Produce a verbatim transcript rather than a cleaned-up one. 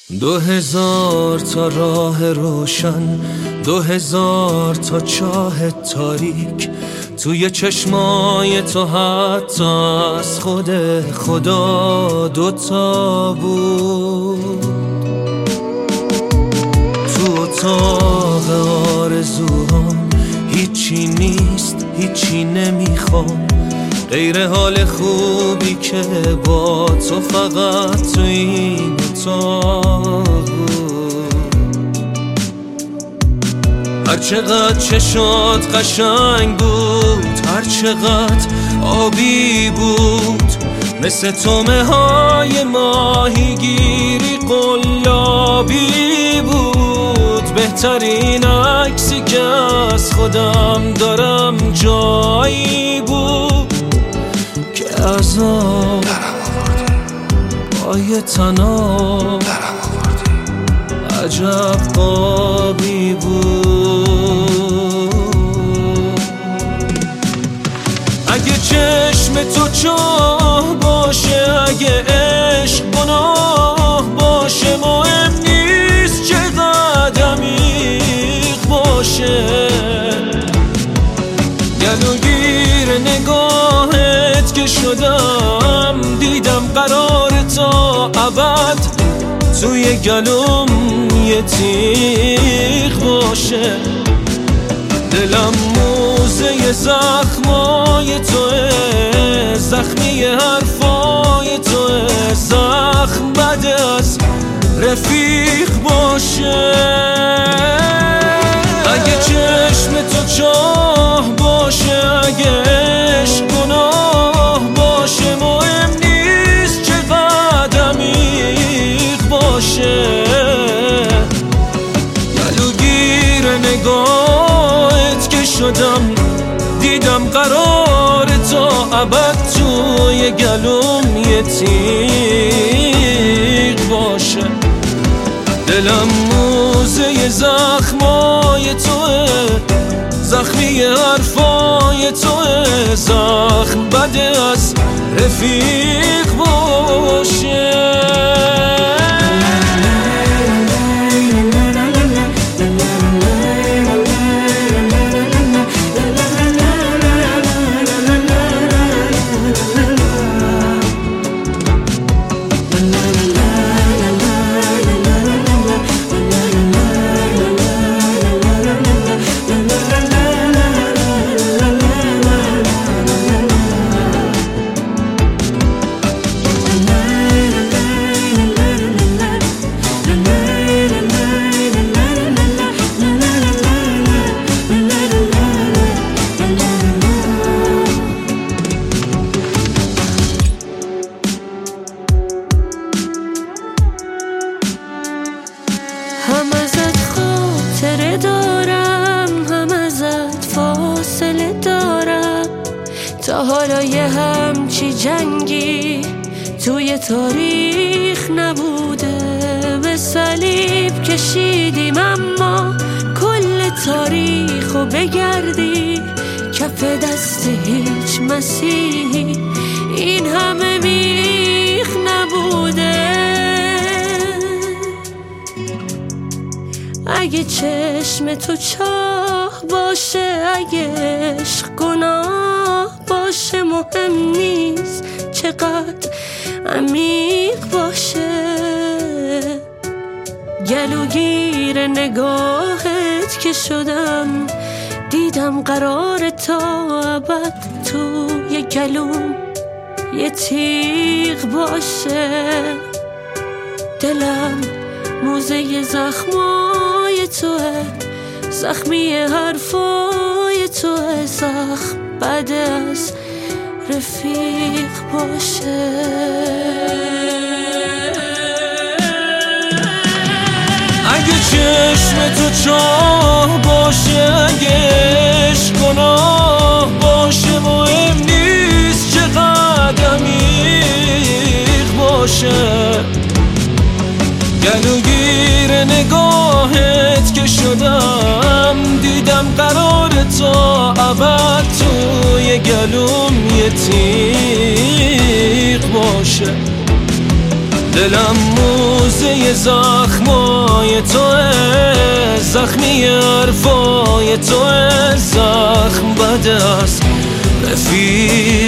دو هزار تا راه روشن، دو هزار تا چاه تاریک، توی چشمای تو حتی از خود خدا دوتا بود. تو اتاق آرزوهام هیچی نیست، هیچی نمیخوام غیر حال خوبی که با تو فقط تو این اتاق بود. هر چقدر چشات قشنگ بود، هر چقدر آبی بود، مثل تومه های ماهیگیری قلابی بود. بهترین عکسی که از خودم دارم جایی بود که از آب پای تناب عجب قابی بود. اگه چشم تو چاه باشه، اگه عشق گناه باشه، مهم نیست چقدر عمیق باشه. گلوگیر نگاهت که شدم، دیدم قرار تا ابد توی گلوم یه تیغ باشه. دلم موزه زخمای توه، زخمی حرفای توه، زخم بد از رفیق باشه. اگه چشم تو چاه باشه، اگه عشق گناه باشه، مهم نیست چقدر عمیق باشه. گلوگیر نگاهت که شدم، دیدم قرار تا ابد توی گلوم یه تیغ باشه. دلم موزه زخمای توه، زخمی حرفای توه، زخم بده از رفیق باشه. هم ازت خاطره دارم، هم ازت فاصله دارم. تا حالا یه همچی جنگی توی تاریخ نبوده. به صلیب کشیدیم اما کل تاریخو بگردی، کف دست هیچ مسیحی این همه میخ نبوده. اگه چشم تو چاه باشه، اگه عشق گناه باشه، مهم نیست چقدر عمیق باشه. گلوگیر نگاهت که شدم، دیدم قرار تا ابد توی گلوم یه تیغ باشه. دلم موزه زخمای توه، زخمی حرفای توه، زخم بد از رفیق باشه. اگه چشم تو چاه باشه، اگه عشق گناه باشه، مهم نیست چقدر عمیق باشه. گلوگیر نگاهت که شدم، دیدم قرار تا ابد توی گلوم یه تیغ باشه. دلم موزه زخمی زخمای توه، زخمی حرفای توه. زخم بد است رفیق